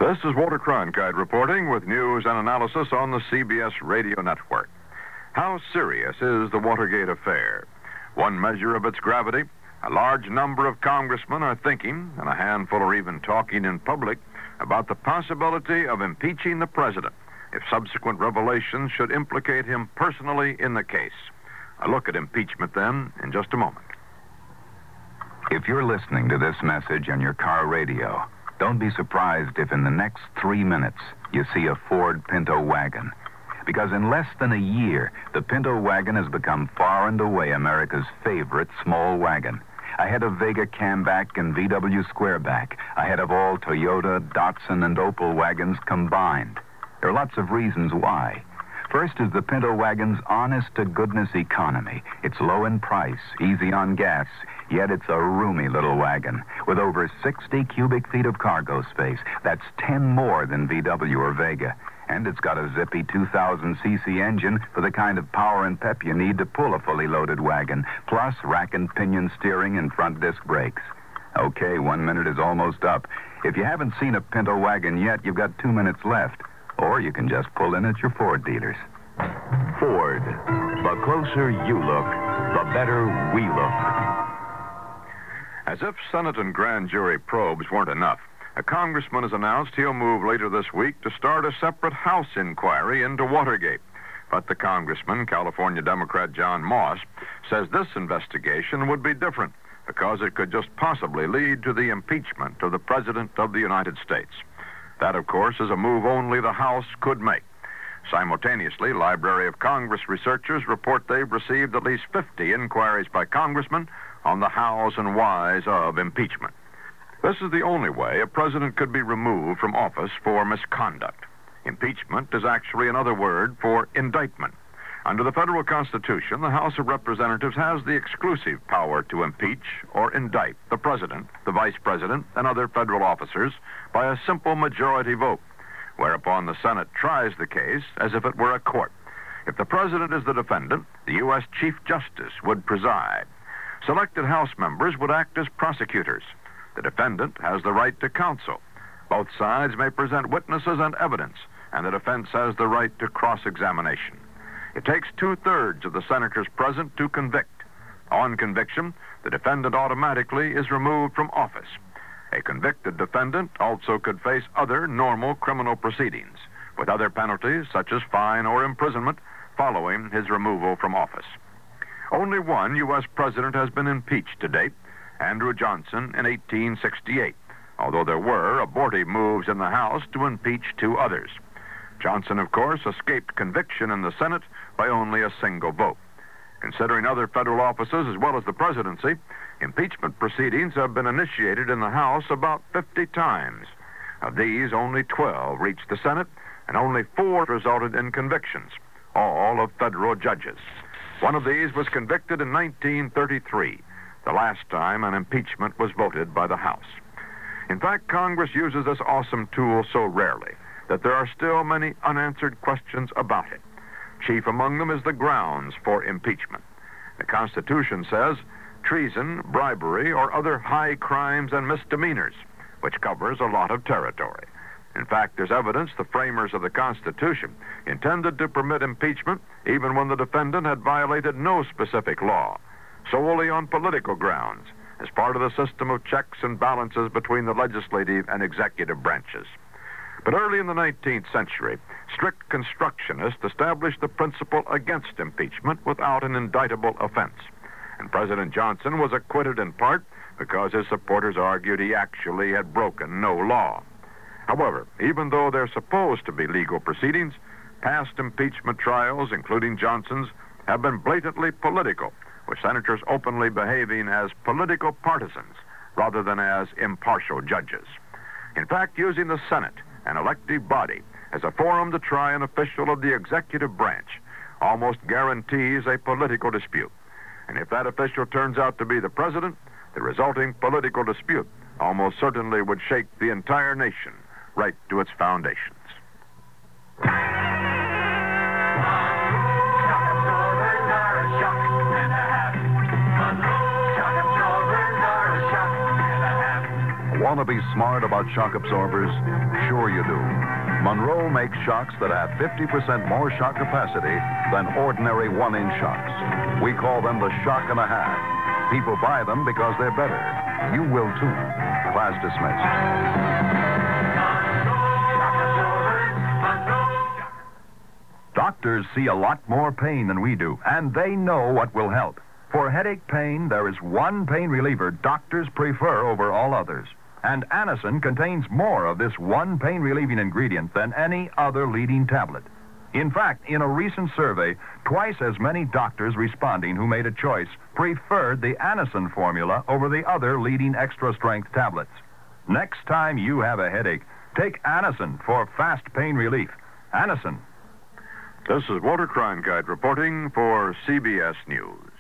This is Walter Cronkite reporting with news and analysis on the CBS Radio Network. How serious is the Watergate affair? One measure of its gravity, a large number of congressmen are thinking, and a handful are even talking in public, about the possibility of impeaching the president if subsequent revelations should implicate him personally in the case. A look at impeachment, then, in just a moment. If you're listening to this message on your car radio, don't be surprised if in the next 3 minutes you see a Ford Pinto wagon. Because in less than a year, the Pinto wagon has become far and away America's favorite small wagon. Ahead of Vega Camback and VW Squareback, ahead of all Toyota, Datsun, and Opel wagons combined. There are lots of reasons why. First is the Pinto wagon's honest-to-goodness economy. It's low in price, easy on gas, yet it's a roomy little wagon with over 60 cubic feet of cargo space. That's 10 more than VW or Vega. And it's got a zippy 2,000cc engine for the kind of power and pep you need to pull a fully loaded wagon, plus rack and pinion steering and front disc brakes. Okay, 1 minute is almost up. If you haven't seen a Pinto wagon yet, you've got 2 minutes left. Or you can just pull in at your Ford dealers. Ford. The closer you look, the better we look. As if Senate and grand jury probes weren't enough, a congressman has announced he'll move later this week to start a separate House inquiry into Watergate. But the congressman, California Democrat John Moss, says this investigation would be different because it could just possibly lead to the impeachment of the President of the United States. That, of course, is a move only the House could make. Simultaneously, Library of Congress researchers report they've received at least 50 inquiries by congressmen on the hows and whys of impeachment. This is the only way a president could be removed from office for misconduct. Impeachment is actually another word for indictment. Under the federal Constitution, the House of Representatives has the exclusive power to impeach or indict the president, the vice president, and other federal officers by a simple majority vote, whereupon the Senate tries the case as if it were a court. If the president is the defendant, the U.S. Chief Justice would preside. Selected House members would act as prosecutors. The defendant has the right to counsel. Both sides may present witnesses and evidence, and the defense has the right to cross-examination. It takes 2/3 of the senators present to convict. On conviction, the defendant automatically is removed from office. A convicted defendant also could face other normal criminal proceedings, with other penalties such as fine or imprisonment following his removal from office. Only one U.S. president has been impeached to date, Andrew Johnson in 1868, although there were abortive moves in the House to impeach 2 others. Johnson, of course, escaped conviction in the Senate by only a single vote. Considering other federal offices as well as the presidency, impeachment proceedings have been initiated in the House about 50 times. Of these, only 12 reached the Senate, and only 4 resulted in convictions, all of federal judges. One of these was convicted in 1933, the last time an impeachment was voted by the House. In fact, Congress uses this awesome tool so rarely that there are still many unanswered questions about it. Chief among them is the grounds for impeachment. The Constitution says treason, bribery, or other high crimes and misdemeanors, which covers a lot of territory. In fact, there's evidence the framers of the Constitution intended to permit impeachment even when the defendant had violated no specific law, solely on political grounds, as part of the system of checks and balances between the legislative and executive branches. But early in the 19th century, strict constructionists established the principle against impeachment without an indictable offense. And President Johnson was acquitted in part because his supporters argued he actually had broken no law. However, even though they're supposed to be legal proceedings, past impeachment trials, including Johnson's, have been blatantly political, with senators openly behaving as political partisans rather than as impartial judges. In fact, using the Senate, an elective body, as a forum to try an official of the executive branch almost guarantees a political dispute. And if that official turns out to be the president, the resulting political dispute almost certainly would shake the entire nation right to its foundations. Want to be smart about shock absorbers? Sure you Monroe makes shocks that have 50% more shock capacity than ordinary 1-inch shocks. We call them the shock and a half. People buy them because they're better. You will too. Class dismissed. Doctors see a lot more pain than we do, and they know what will help. For headache pain, there is one pain reliever doctors prefer over all others. And Anacin contains more of this one pain-relieving ingredient than any other leading tablet. In fact, in a recent survey, twice as many doctors responding who made a choice preferred the Anacin formula over the other leading extra-strength tablets. Next time you have a headache, take Anacin for fast pain relief. Anacin. This is Walter Cronkite reporting for CBS News.